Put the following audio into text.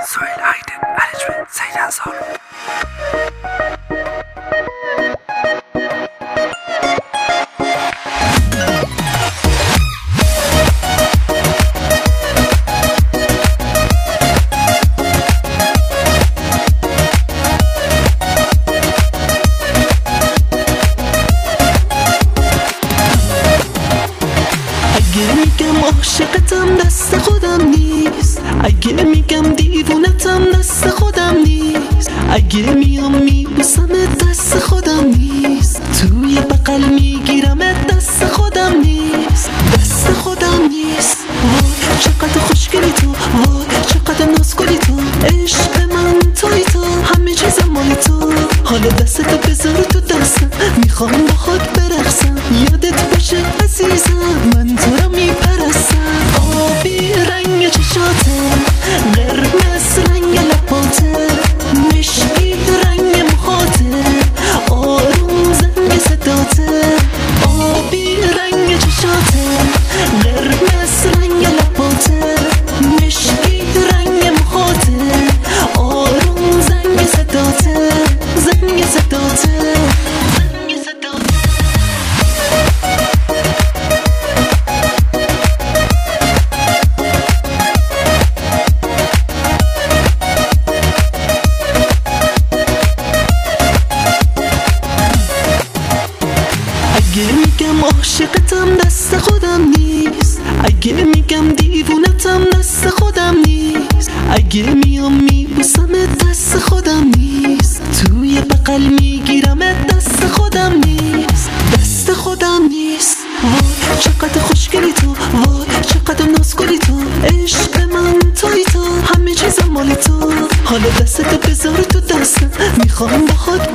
سهیل هایدن ارنجمنت سید انصار. اگه میگم عاشقتم دست خودم نیست، اگه میگم دیوونتم دست خودم نیست، اگه میام میبوسمت دست خودم نیست، توی بغل میگیرمت دست خودم نیست، دست خودم نیست. وای چقدر خوشگلی تو، وای چقدر نازگلی تو، عشق من توی تو، همه چیزم مال تو. حالا دستتو بذار تو دستم، میخوام با خود برقصم، یادت باشه عزیزم من تو رو میپرستم. آبی رنگ چشاته، قرمز رنگ لباته، مشکی رنگ موهاته، آروم زنگ صداته. آبی رنگ چشاته، قرمز رنگ لباته، مشکی رنگ موهاته، آروم زنگ صداته، زنگ صداته. اگه میگم عاشقتم دست خودم نیست، اگه میگم دیوونتم دست خودم نیست، اگه میام میبوسمت دست خودم نیست، توی بغل میگیرمت دست خودم نیست، دست خودم نیست. وای چقدر خوشگلی تو، وای چقدر نازگلی تو، عشق من توی تو، همه چیزم مال تو. حالا دستتو بذار تو دستم، میخوام با خود